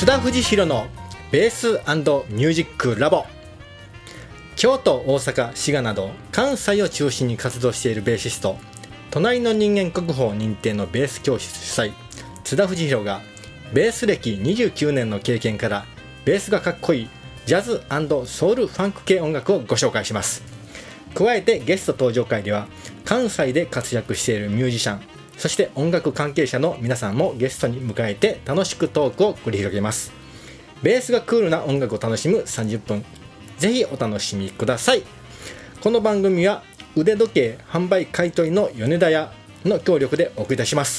津田藤弘のベース&ミュージックラボ。京都、大阪、滋賀など関西を中心に活動しているベーシスト、隣の人間国宝認定のベース教室主催津田藤弘がベース歴29年の経験からベースがかっこいいジャズ&ソウルファンク系音楽をご紹介します。加えてゲスト登場会では関西で活躍しているミュージシャン、そして音楽関係者の皆さんもゲストに迎えて楽しくトークを繰り広げます。ベースがクールな音楽を楽しむ30分、ぜひお楽しみください。この番組は腕時計販売買取の米田屋の協力でお送りいたします。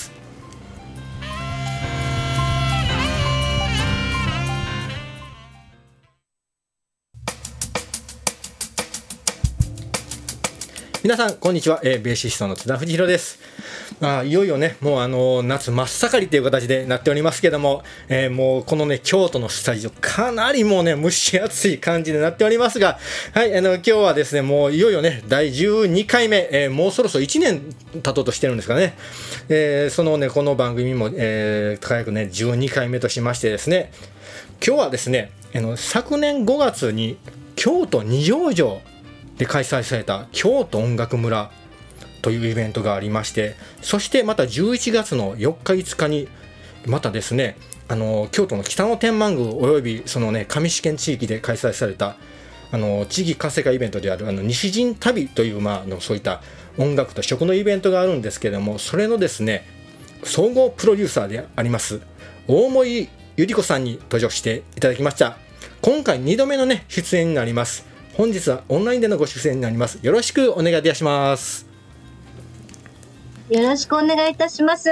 皆さんこんにちは、ベーシストの津田藤弘です。いよいよね、もう夏真っ盛りという形でなっておりますけども、もうこのね京都のスタジオかなりもうね蒸し暑い感じになっておりますが、はい、今日はですねもういよいよね第12回目、もうそろそろ1年経とうとしてるんですかね、そのねこの番組も、早くね12回目としましてですね、今日はですね昨年5月に京都二条城で開催された京都音楽村というイベントがありまして、そしてまた11月の4日5日にまたですね京都の北野天満宮およびそのね上四県地域で開催された地域活性化イベントである西陣旅という、そういった音楽と食のイベントがあるんですけれども、それのですね総合プロデューサーであります大森ゆり子さんに登場していただきました。今回2度目のね出演になります。本日はオンラインでのご出演になります。よろしくお願いいたします。 よろしくお願いいたします。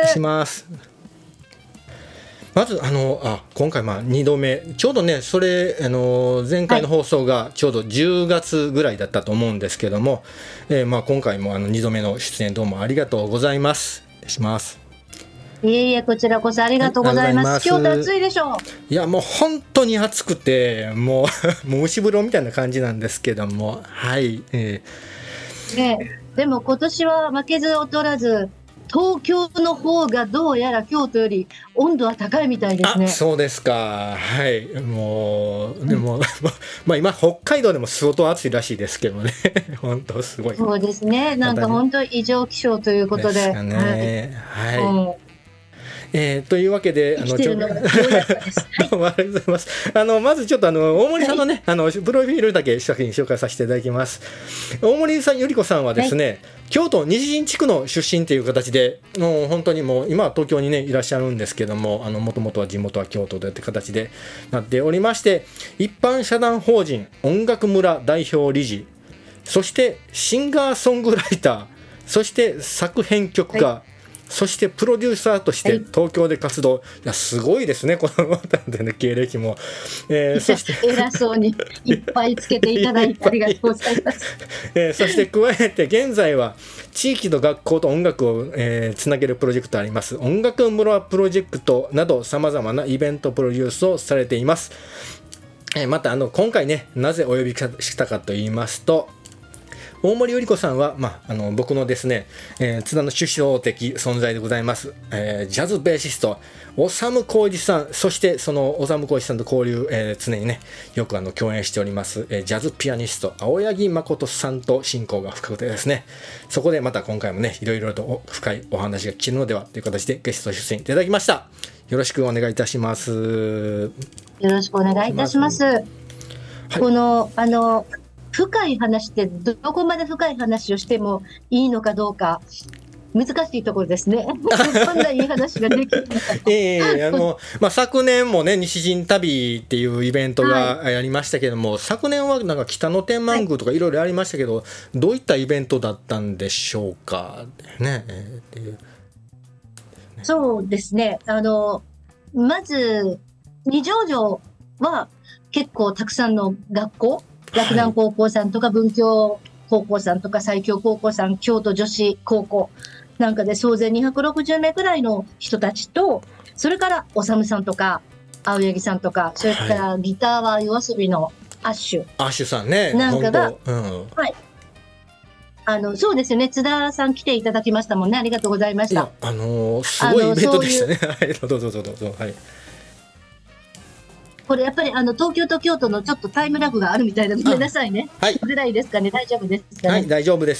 まず今回2度目、ちょうどねそれ前回の放送がちょうど10月ぐらいだったと思うんですけども、今回も2度目の出演どうもありがとうございます。します。 いえいえ、こちらこそありがとうございます。今日暑いでしょう。 いやもう本当に暑くてもう蒸し風呂みたいな感じなんですけども、はい、 でも今年は負けず劣らず東京の方がどうやら京都より温度は高いみたいですね。 そうですか。はい、もうでも今北海道でも相当暑いらしいですけどね本当すごい。 そうですね、なんか本当異常気象ということでですかね。はい、というわけで生きてるのが良かったです。 どうもありがとうございます。まずちょっと大森さんのね、プロフィールだけ先に紹介させていただきます。大森さん、ゆり子さんはですね、京都西陣地区の出身という形で、もう本当にもう今は東京にねいらっしゃるんですけども、もともとは地元は京都でって形でなっておりまして、一般社団法人音楽村代表理事、そしてシンガーソングライター、そして作編曲家、そしてプロデューサーとして東京で活動、いやすごいですねこのね経歴も、 そして偉そうにいっぱいつけていただいてありがとうございます。 そして加えて現在は地域の学校と音楽を、つなげるプロジェクトあります音楽村プロジェクトなどさまざまなイベントプロデュースをされています。また今回ねなぜお呼びしたかと言いますと、大森ゆり子さんは、僕のですね、津田の首相的存在でございます、ジャズベーシスト修浩二さん、そしてその修浩二さんと交流、常にねよく共演しております、ジャズピアニスト青柳誠さんと親交が深くてですね、そこでまた今回もねいろいろと深いお話が聞けるのではという形でゲスト出演いただきました。よろしくお願いいたします。 よろしくお願いいたします。はい、この深い話ってどこまで深い話をしてもいいのかどうか難しいところですね。そんないい話ができるのか。 昨年もね西陣旅っていうイベントがありましたけども、昨年はなんか北野天満宮とかいろいろありましたけど、どういったイベントだったんでしょうかね。 そうですね、まず二条城は結構たくさんの学校、洛南高校さんとか文京高校さんとか西京高校さん、京都女子高校なんかで総勢260名くらいの人たちと、それから修さんとか青柳さんとか、それからギターは夜遊のアッシュさんねなんかが、そうですよね、津田さん来ていただきましたもんね。ありがとうございました。 すごいイベントでしたね。どうぞ。はい。 これやっぱり東京と京都のちょっとタイムラグがあるみたいな、ごめんなさいね。 はい。 ぐらいですかね、大丈夫ですかね。 はい、大丈夫です。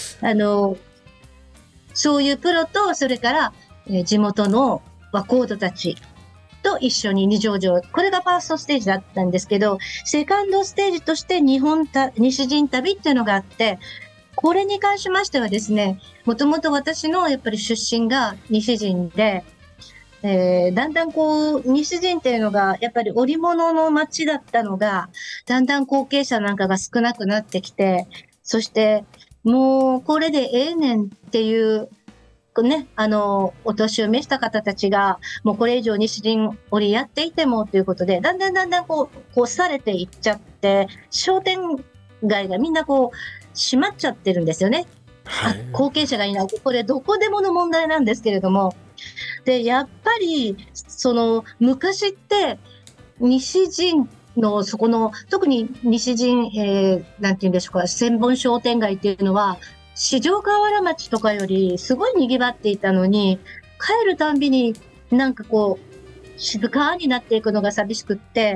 そういうプロと、それから、地元の若人たちと一緒に二条城、これがファーストステージだったんですけど、セカンドステージとして西陣旅っていうのがあって、これに関しましてはですね、もともと私のやっぱり出身が西陣で、だんだん西陣っていうのが、やっぱり織物の町だったのが、だんだん後継者なんかが少なくなってきて、そして、もうこれでええねんっていう、ね、お年を召した方たちが、もうこれ以上西陣織やっていてもということで、だんだんされていっちゃって、商店街がみんな閉まっちゃってるんですよね。 はい、 後継者がいない。これどこでもの問題なんですけれども。で、やっぱり、昔って、西陣の、特に西陣、なんていうんでしょうか、千本商店街っていうのは、四条河原町とかよりすごい賑わっていたのに、帰るたんびになんか静かになっていくのが寂しくって、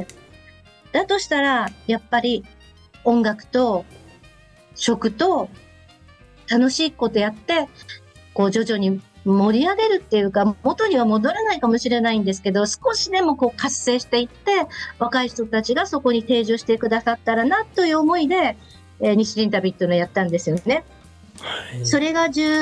だとしたら、やっぱり音楽と食と楽しいことやって、徐々に盛り上げるっていうか、元には戻らないかもしれないんですけど、少しでも活性していって、若い人たちがそこに定住してくださったらな、という思いで、西陣旅っていうのをやったんですよね。はい、それが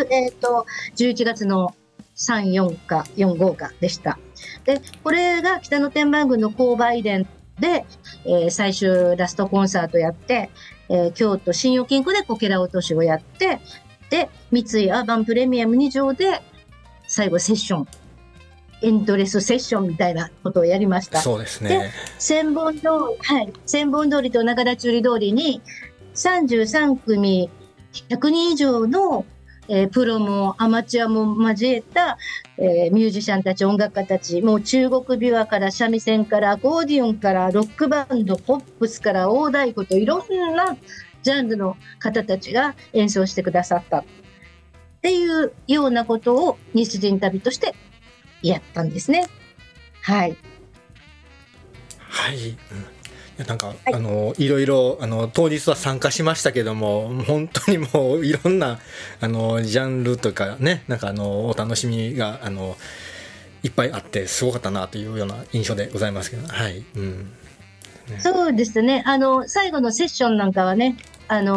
11月の3、4か4、5かでした。で、これが北野天満宮の購買殿で、最終ラストコンサートやって、京都信用金庫でこけら落としをやって、で、三井アーバンプレミアム2条で最後セッション、エンドレスセッションみたいなことをやりました。 そうですね。 で、千本通りと中田中里通りに33組100人以上の、プロもアマチュアも交えた、ミュージシャンたち、音楽家たち、もう中国琵琶から三味線からアコーディオンからロックバンド、ポップスから大太鼓といろんなジャンルの方たちが演奏してくださったっていうようなことを西陣旅としてやったんですね。はい。 はい。なんか、はい、いろいろ当日は参加しましたけども、本当にもういろんなジャンルというかね、なんかお楽しみがいっぱいあってすごかったなというような印象でございますけど、はい。うん。 ね、そうですね。最後のセッションなんかはね、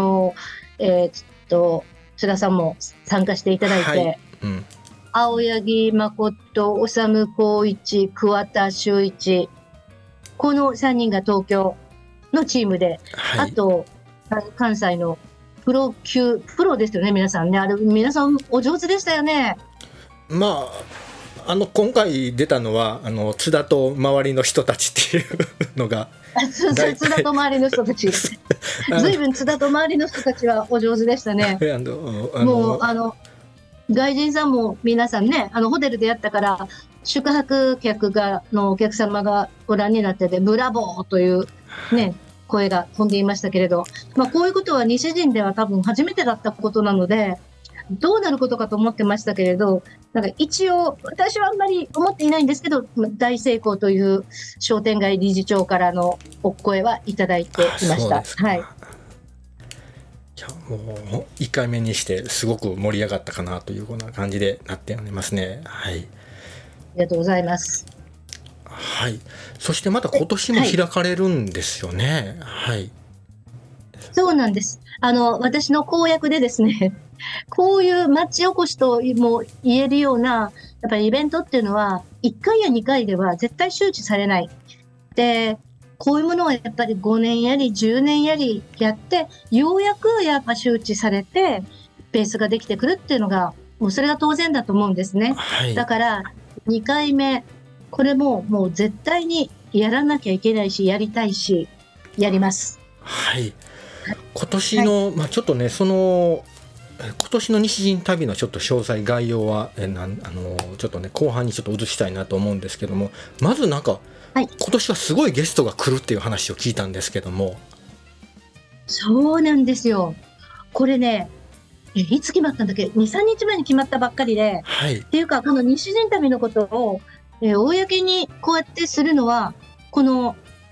津田さんも参加していただいて、はい、うん、青柳誠、修光一、桑田修一、この3人が東京のチームで、はい、あと、関西のプロですよね、皆さんね。皆さんお上手でしたよね。 まあ、今回出たのは、津田と周りの人たちっていうのが。 津田と周りの人たち。ずいぶん津田と周りの人たちはお上手でしたね。もう、外人さんも皆さんね、ホテルでやったから、宿泊客のお客様がご覧になってて、ブラボーというね、声が飛んでいましたけれど、まあこういうことは西陣では多分初めてだったことなので、どうなることかと思ってましたけれど、なんか一応、私はあんまり思っていないんですけど、大成功という商店街理事長からのお声はいただいていました。はい。 いやもう1回目にしてすごく盛り上がったかなというような感じでなっておりますね。はい。 ありがとうございます。 はい。そしてまた今年も開かれるんですよね。はい。はい、 そうなんです。私の公約でですね、こういう町おこしとも言えるような、やっぱりイベントっていうのは、1回や2回では絶対周知されない。で、こういうものはやっぱり5年やり10年やりやって、ようやくやっぱ周知されて、ベースができてくるっていうのが、もうそれが当然だと思うんですね。はい、だから、2回目、これももう絶対にやらなきゃいけないし、やりたいし、やります。 はい。今年の、はい、まあちょっとね、今年の西陣旅のちょっと詳細概要はちょっとね後半にちょっと移したいなと思うんですけども、まずなんか、はい、今年はすごいゲストが来るっていう話を聞いたんですけども。 そうなんですよ。これね、いつ決まったんだっけ、2、3日前に決まったばっかりで、はい、っていうかこの西陣旅のことを、公にこうやってするのはこの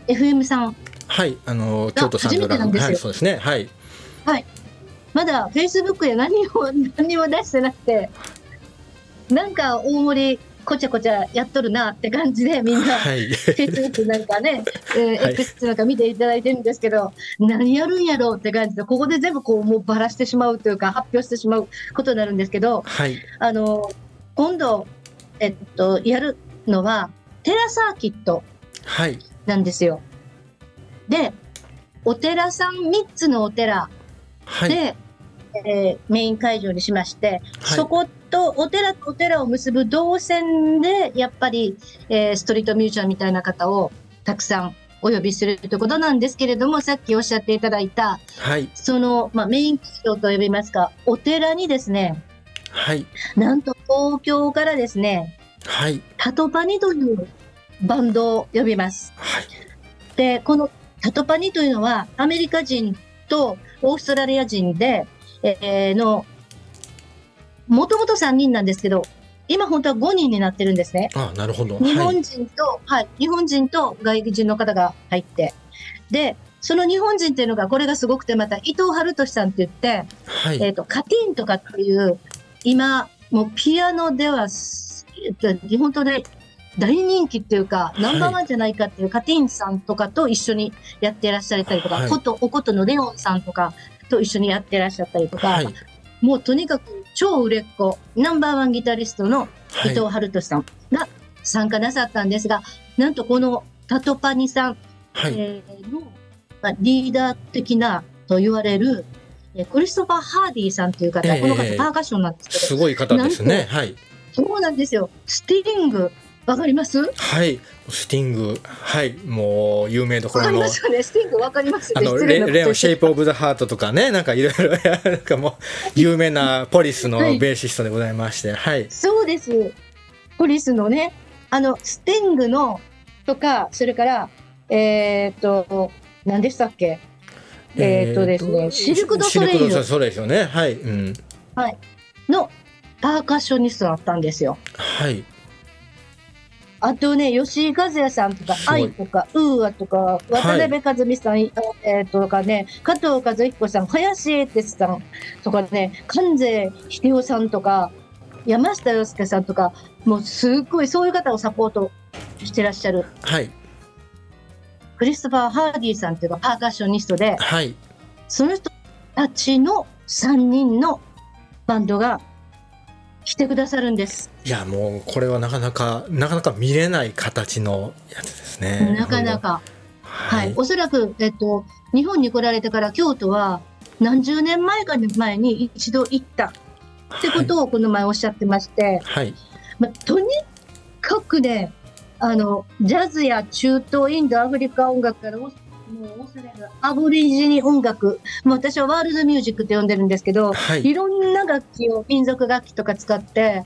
FM さん、 はい、京都サンドラフ、はい、そうですね、はい、 はい、まだフェイスブックで何も出してなくて、なんか大盛りこちゃこちゃやっとるなって感じで、みんな、 はい、 フェイスブックなんかね、X なんか見ていただいてるんですけど、何やるんやろうって感じで、ここで全部こうもうばらしてしまうというか、発表してしまうことになるんですけど、 はい、 今度、やるのは、テラサーキットなんですよ。はい、で、お寺さん3つのお寺で、はい、メイン会場にしまして、はい、そことお寺とお寺を結ぶ動線で、やっぱり、ストリートミュージシャンみたいな方をたくさんお呼びするということなんですけれども、さっきおっしゃっていただいた、はい、その、メイン会場と呼びますか、お寺にですね、はい、なんと東京からですね、はい、タトパニというバンドを呼びます。はい、で、このタトパニというのはアメリカ人とオーストラリア人で、もともと3人なんですけど、今本当は5人になってるんですね。 あ、なるほど。 日本人と、はい、日本人と外国人の方が入って、で、その日本人っていうのが、これがすごくて、また伊藤春俊さんって言って、はい、カティーンとかっていう、今、もうピアノでは、本当で大人気っていうか、ナンバーワンじゃないかっていうカティーンさんとかと一緒にやってらっしゃったりとか、はい、おことのレオンさんとかと一緒にやってらっしゃったりとか、はい、もうとにかく超売れっ子、ナンバーワンギタリストの伊藤春俊さんが参加なさったんですが、なんとこのタトパニさん、はい、のリーダー的なと言われる、クリストファー・ハーディーさんという方、この方パーカッションなんですけど、 すごい方ですね。はい。 そうなんですよ。スティング、わかります？ はい。スティング、はい。もう有名どころの。 わかりますよね。スティングわかりますよね。 レオンシェイプオブザハートとかね、なんかいろいろなんかもう有名なポリスのベーシストでございまして、はい。 そうです。ポリスのね、スティングのとか、それから何でしたっけ？ですね、シルク・ドゥ・ソレイユ。シルク・ドゥ・ソレイユですよね。はい。うん。はい。のパーカッショニストだったんですよ。はい。あとね、吉井和也さんとか、愛とか、ウーアとか、渡辺和美さん、とかね、加藤和彦さん、林英哲さんとかね、関西秀夫さんとか、山下洋輔さんとか、もうすごいそういう方をサポートしてらっしゃる。はい。クリストファー・ハーディーさんっていうのがパーカッショニストで、はい、その人たちの3人のバンドが来てくださるんです。 いや、もうこれはなかなか見れない形のやつですね。 なかなか、はい、おそらく、日本に来られてから京都は何十年前か前に一度行ったってことをこの前おっしゃってまして、はい、とにかくね、ジャズや中東、インド、アフリカ音楽からもう恐れるアボリジニ音楽、私はワールドミュージックって呼んでるんですけど、はい、いろんな楽器を、民族楽器とか使って、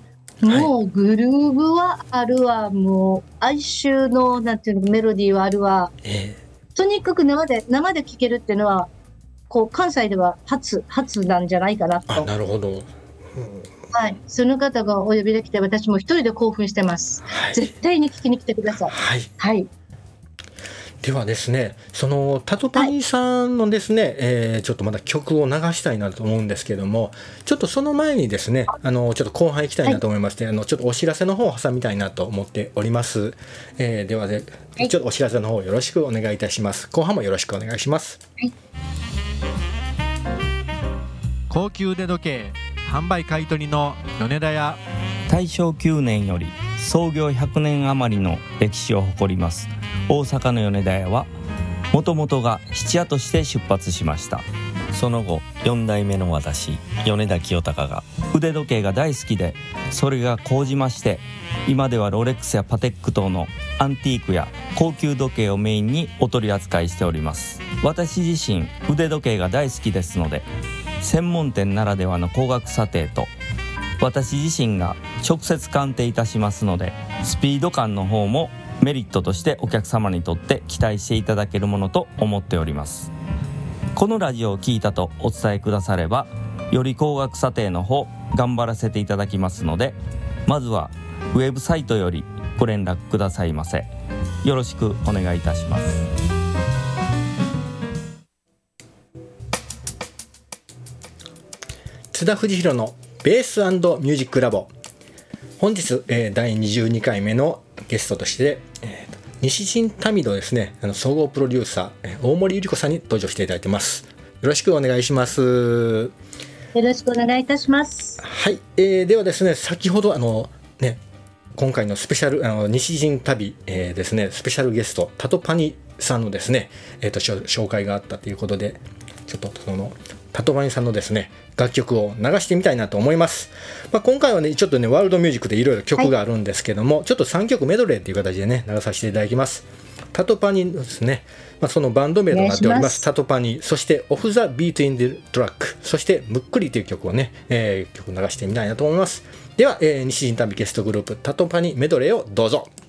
もうグルーブはあるわ、もう哀愁のなんていうのメロディーはあるわ、とにかく生で聴けるっていうのは、こう関西では初なんじゃないかなと。 なるほど。 はい、その方がお呼びできて、私も一人で興奮してます。はい、絶対に聞きに来てください。はい。はい。 ではですね、そのタトパニさんのですね、ちょっとまだ曲を流したいなと思うんですけども、ちょっとその前にですね、ちょっと後半行きたいなと思いまして、ちょっとお知らせの方を挟みたいなと思っております。ではちょっとお知らせの方よろしくお願いいたします。後半もよろしくお願いします。はい、 高級腕時計販売買取の米田屋、 大正9年より創業100年余りの歴史を誇ります大阪の米田屋は、もともとが質屋として出発しました。その後4代目の私、米田清隆が腕時計が大好きで、それが高じまして、今ではロレックスやパテック等のアンティークや高級時計をメインにお取り扱いしております。私自身腕時計が大好きですので、専門店ならではの高額査定と、私自身が直接鑑定いたしますので、スピード感の方もメリットとしてお客様にとって期待していただけるものと思っております。このラジオを聞いたとお伝えくだされば、より高額査定の方頑張らせていただきますので、まずはウェブサイトよりご連絡くださいませ。 よろしくお願いいたします。 津田藤弘のベース&ミュージックラボ。本日、第22回目のゲストとして、西陣民度ですね、総合プロデューサー、大森ゆり子さんに登場していただいてます。よろしくお願いします。 よろしくお願いいたします。 はい、ではですね、先ほど今回のスペシャル西陣旅、ですね、スペシャルゲストタトパニさんのですね、紹介があったということで、ちょっとそのタトパニさんのですね楽曲を流してみたいなと思います。今回はねちょっとねワールドミュージックでいろいろ曲があるんですけども、ちょっと3曲メドレーという形でね流させていただきます。タトパニですね、そのバンド名となっておりますタトパニ、そしてオフ・ザ・ビート・イン・ディ・トラック、そしてむっくりという曲をね、曲流してみたいなと思います。では、西陣旅ゲストグループタトパニメドレーをどうぞ。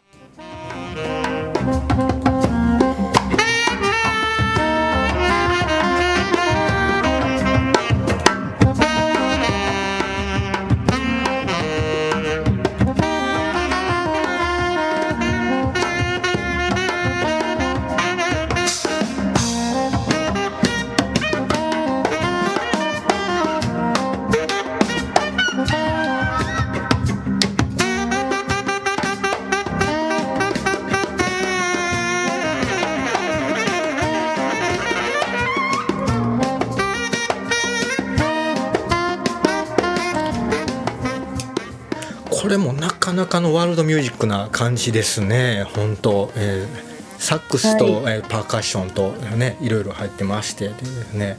これもなかなかのワールドミュージックな感じですね。本当、サックスと、パーカッションとねいろいろ入ってましてですね、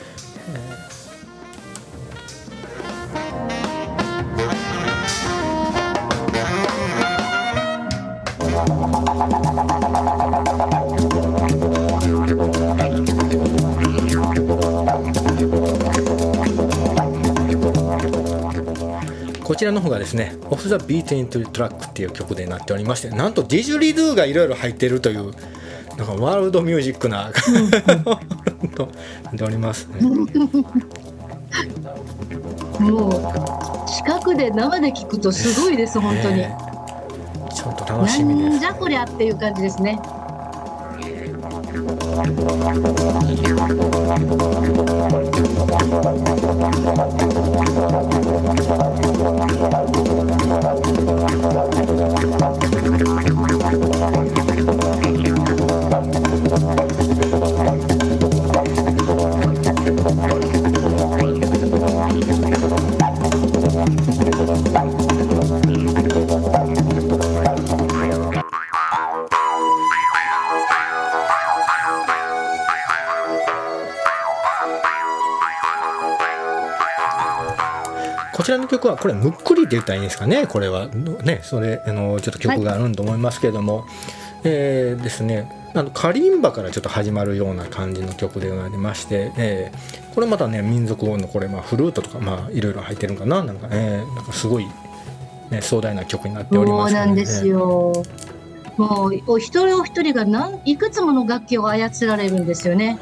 こちらの方がですねオフ・ザ・ビート・イン・トラックっていう曲でなっておりまして、なんとディジュリドゥがいろいろ入っているというなんかワールドミュージックなとなっておりますね。 もう近くで生で聞くとすごいです本当に、 ちょっと楽しみです。 なんじゃこりゃっていう感じですね。 こちらの曲はこれむっくりって言ったらいいんですかね。これはねそれちょっと曲があると思いますけれども、ですねカリンバからちょっと始まるような感じの曲でありまして、これまたね民族のこれフルートとかいろいろ入ってるんかな、なんかすごい、壮大な曲になっております、ね。 そうなんですよ。もうお一人お一人がいくつもの楽器を操られるんですよね。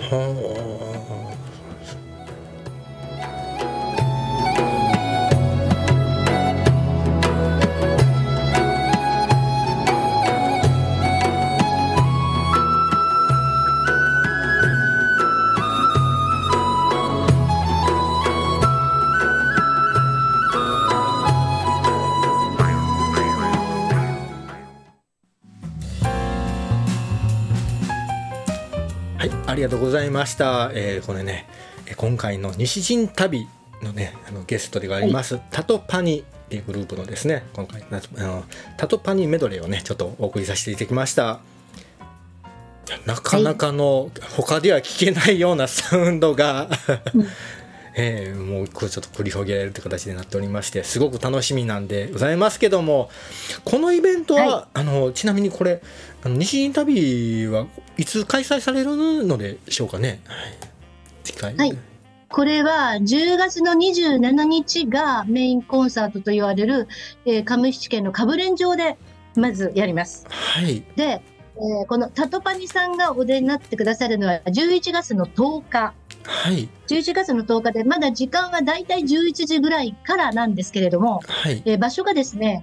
はい、ありがとうございました。これね、今回の西陣旅のねゲストであります、タトパニっていうグループのですね今回タトパニメドレーをねちょっとお送りさせていただきました。なかなかの、他では聞けないようなサウンドが、もうちょっと繰り広げられるという形になっておりまして、すごく楽しみなんでございますけども、このイベントは、ちなみにこれ西陣旅はいつ開催されるのでしょうかね。次回、 これは10月の27日がメインコンサートと言われる、上七県のかぶれん場でまずやります。で、このタトパニさんがお出になってくださるのは11月の10日。11月の10日で、まだ時間はだいたい11時ぐらいからなんですけれども、場所がですね、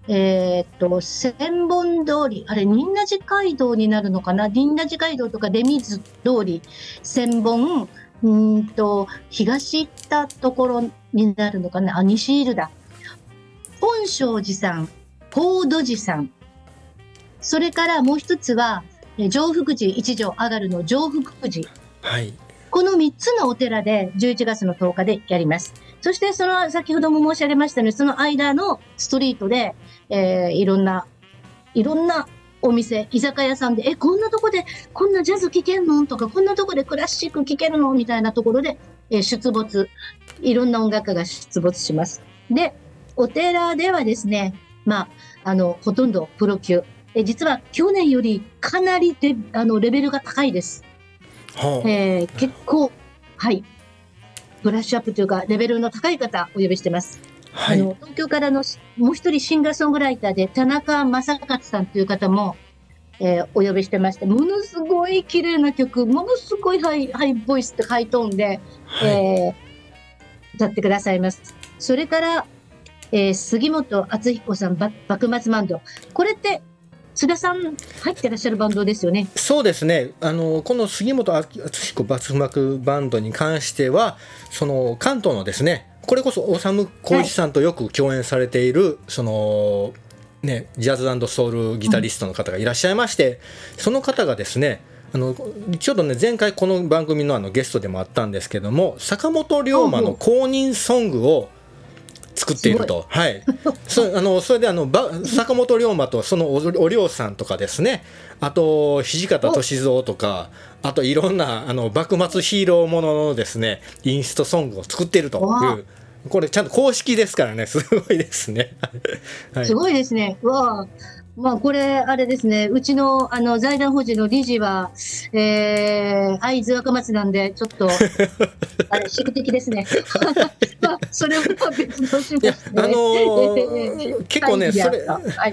千本通り、あれ、仁和寺街道になるのかな、仁和寺街道とか出水通り、千本、東行ったところになるのかな、西入だ。本正寺さん、高土寺さん。それからもう一つは、常福寺一条上がるの常福寺。 はい。 この3つのお寺で11月の10日でやります。そしてその先ほども申し上げましたように、その間のストリートで、いろんなお店、居酒屋さんで、こんなとこでこんなジャズ聴けんのとか、こんなとこでクラシック聴けるのみたいなところで、出没、いろんな音楽家が出没します。で、お寺ではですね、ほとんどプロ級。実は去年よりかなりレベルが高いです。結構、はい。ブラッシュアップというか、レベルの高い方お呼びしてます。はい、東京からのもう一人シンガーソングライターで田中正勝さんという方も、お呼びしてまして、ものすごい綺麗な曲、ものすごいハイボイスってハイトーンで、歌ってくださいます。それから、杉本敦彦さん、幕末バンド。これって、津田さん入ってらっしゃるバンドですよね。 そうですね。この杉本敦彦幕末バンドに関しては、その関東のですね、これこそ修浩一さんとよく共演されている、ジャズ&ソウルギタリストの方がいらっしゃいまして、その方がですね、ちょっとね、前回この番組のゲストでもあったんですけども、坂本龍馬の公認ソングを作っていると。はい。それで坂本龍馬とそのお龍さんとかですね、あと土方歳三とか、あといろんな幕末ヒーローもののですね、インストソングを作っているという、これちゃんと公式ですからね、すごいですね。 はい、すごいですね。わあ。これ、あれですね、うちの、財団法人の理事は、会津若松なんで、ちょっと、宿敵ですね。それは別のしまして、 結構ね、それ、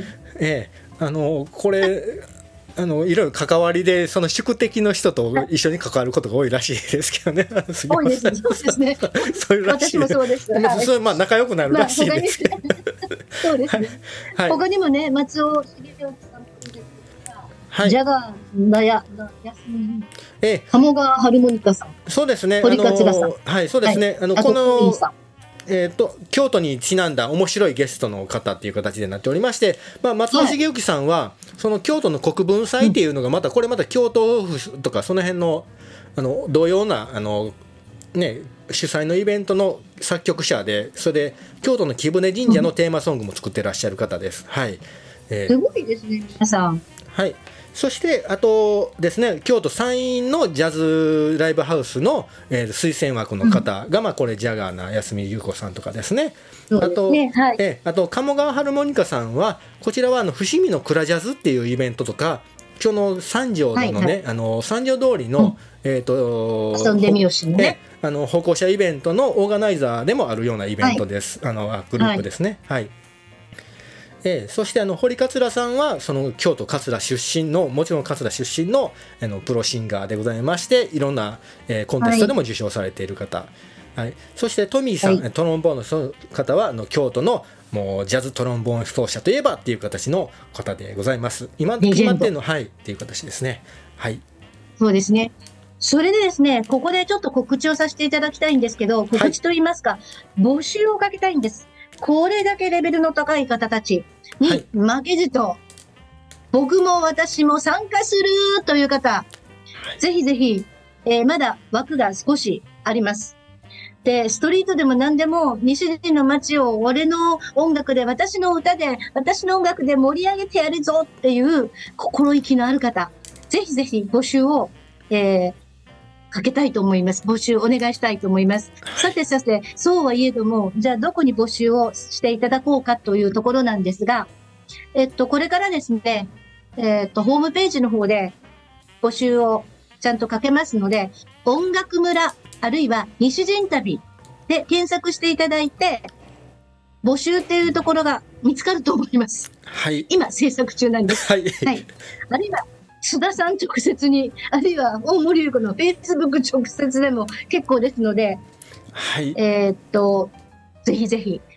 これ、いろいろ関わりで、その宿敵の人と一緒に関わることが多いらしいですけどね。 多いですね。そうですね。私もそうです。 それ仲良くなるらしいですけど。 そうですね。他にもね、松尾茂雄さんとか、ジャガーの休み、鴨川ハルモニカさん、 そうですね。 堀桂さん、 はい、そうですね。この京都にちなんだ面白いゲストの方っていう形でなっておりまして、松尾茂之さんはその京都の国文祭っていうのがまた京都府とかその辺の同様な主催のイベントの作曲者で、それで京都の貴船神社のテーマソングも作ってらっしゃる方です。はい。 すごいですね、皆さん。 はい。そしてあとですね、京都山陰のジャズライブハウスの、推薦枠の方が、これジャガーな安見優子さんとかですね。あと鴨川ハルモニカさんは、こちらは伏見のクラジャズっていうイベントとか、今日の三条のね、三条通りの、 遊んでみよしね、 歩行者イベントのオーガナイザーでもあるようなイベントです。グループですね。はい。そして堀桂さんはその京都桂出身の、もちろん桂出身のプロシンガーでございまして、いろんな、コンテストでも受賞されている方、はい、そしてトミーさん、トロンボーンのその方は京都のもうジャズトロンボーン奏者といえばっていう形の方でございます。今決まってるのっていう形ですね。はい、 そうですね。それでですね、ここでちょっと告知をさせていただきたいんですけど、告知といいますか、募集をかけたいんです。これだけレベルの高い方たちに負けじと、僕も私も参加するという方、ぜひぜひ、まだ枠が少しあります。で、ストリートでも何でも、西陣の街を俺の音楽で、私の歌で、私の音楽で盛り上げてやるぞっていう心意気のある方、ぜひぜひ募集を、かけたいと思います。募集お願いしたいと思います。さて、そうはいえども、じゃあどこに募集をしていただこうかというところなんですが、これからですね、ホームページの方で募集をちゃんとかけますので、音楽村、あるいは西陣旅で検索していただいて、募集っていうところが見つかると思います。 はい。 今制作中なんです。 はい。 はい。あるいは、須田さん直接に、あるいは大森優子の Facebook 直接でも結構ですので、 はい。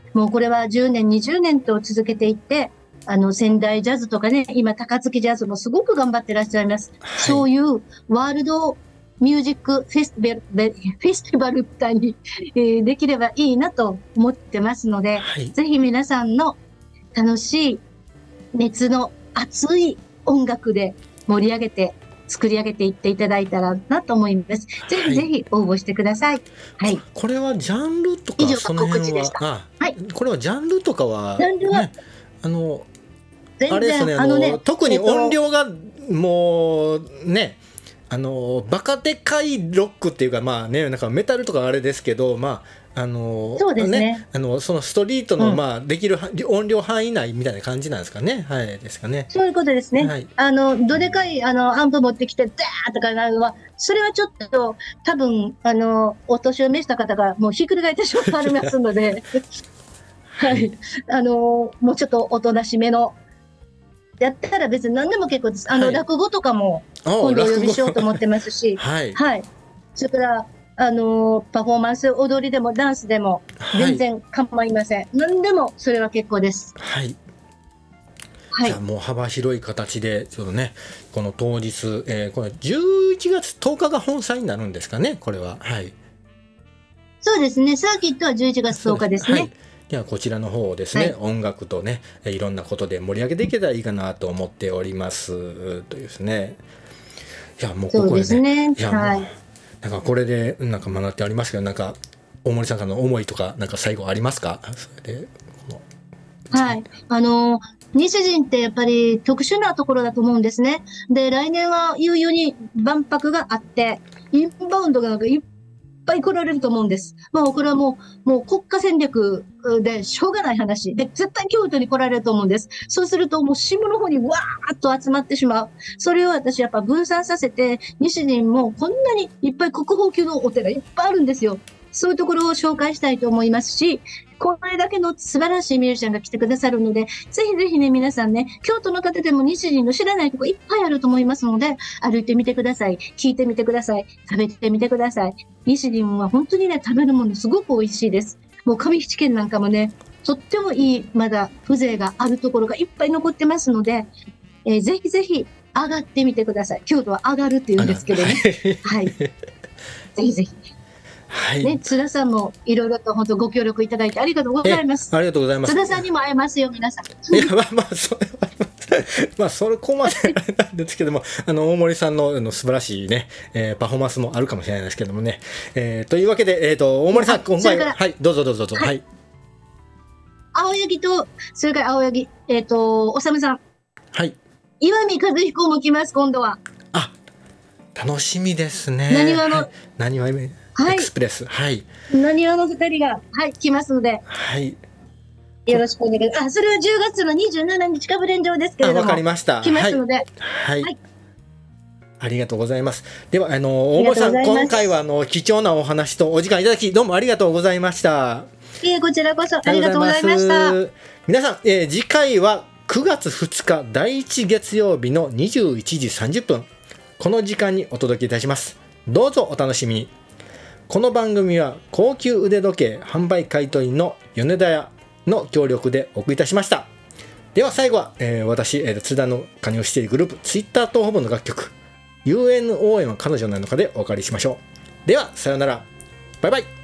ぜひぜひ、もうこれは10年、20年と続けていって、 仙台ジャズとかね、今高槻ジャズもすごく頑張ってらっしゃいます。 はい、 そういうワールドミュージックフェスティバルみたいに、できればいいなと思ってますので、 はい、ぜひ皆さんの楽しい熱の熱い音楽で盛り上げて作り上げていっていただいたらなと思います。ぜひぜひ応募してください。はい。 これはジャンルとか以上その辺は、 はい。 これはジャンルとかは、 ジャンルは、 ね、あれですね、特に音量がもうね、バカでかいロックっていうか、まあね、なんかメタルとかあれですけど、まあそうですね、 そのストリートの、まあ、できる音量範囲内みたいな感じなんですかね。はい、ですかね。 そういうことですね。はい、どでかいアンプ持ってきてダーとかなるのは、それはちょっと多分お年を召した方がもうひっくり返ってしまいますので、はい、もうちょっとおとなしめのやったら別に何でも結構です。落語とかも今度お呼びしようと思ってますし、はい、はい、それからパフォーマンス、踊りでもダンスでも全然構いません。はい、何でもそれは結構です。 はい。はい、じゃあもう幅広い形でちょっとね、この当日、これ11月10日が本祭になるんですかね、これは。はい。 そうですね。サーキットは11月10日ですね。 ではこちらの方をですね、音楽とね、いろんなことで盛り上げていけたらいいかなと思っておりますというですね。いやもうここでね、 そうですね、 いや、はい、なんかこれでなんか学ってありますけど、なんか大森さんからの思いとかなんか最後ありますか？それではい、西陣ってやっぱり特殊なところだと思うんですね。で、来年は悠々に万博があって、インバウンドがなんかいっぱい来られると思うんです。まあ、これはもう国家戦略でしょうがない話で、絶対京都に来られると思うんです。そうするともう新聞の方にわーっと集まってしまう。それを私やっぱ分散させて、西陣もこんなにいっぱい国宝級のお寺いっぱいあるんですよ。そういうところを紹介したいと思いますし、これだけの素晴らしいミュージシャンが来てくださるので、ぜひぜひね、皆さんね、京都の方でも西陣の知らないとこいっぱいあると思いますので、歩いてみてください。聞いてみてください。食べてみてください。西陣は本当にね、食べるものすごく美味しいです。もう上七軒なんかもね、とってもいい、まだ風情があるところがいっぱい残ってますので、ぜひぜひ上がってみてください。京都は上がるって言うんですけどね。はい。ぜひぜひ。はいね、津田さんもいろいろと本当ご協力いただいてありがとうございます。 ありがとうございます。 津田さんにも会えますよ、皆さん。 いや、それこまでなんですけども、大森さんの素晴らしいね、パフォーマンスもあるかもしれないですけどもね。というわけで、大森さん、今回は、はい、どうぞ。はい。 青柳と、それから青柳、おさむさん。 はい。 岩見和彦も来ます、今度は。 あ、楽しみですね。なにわエクスプレス、はい。 なにわの2人が、はい、来ますので、 はい。 よろしくお願いします。それは10月の27日かぶれん上ですけれども、 わかりました。 来ますので、 はい。ありがとうございます。では、大森さん、今回は貴重なお話とお時間いただき、どうもありがとうございました。 いえ、こちらこそありがとうございました。 皆さん、次回は9月2日第1月曜日の21時30分、この時間にお届けいたします。どうぞお楽しみに。この番組は高級腕時計販売買取の米田屋の協力でお送りいたしました。では最後は、私、津田の加入しているグループツイッター東方の楽曲 UNON は彼女なのかでお別れしましょう。ではさようなら、バイバイ。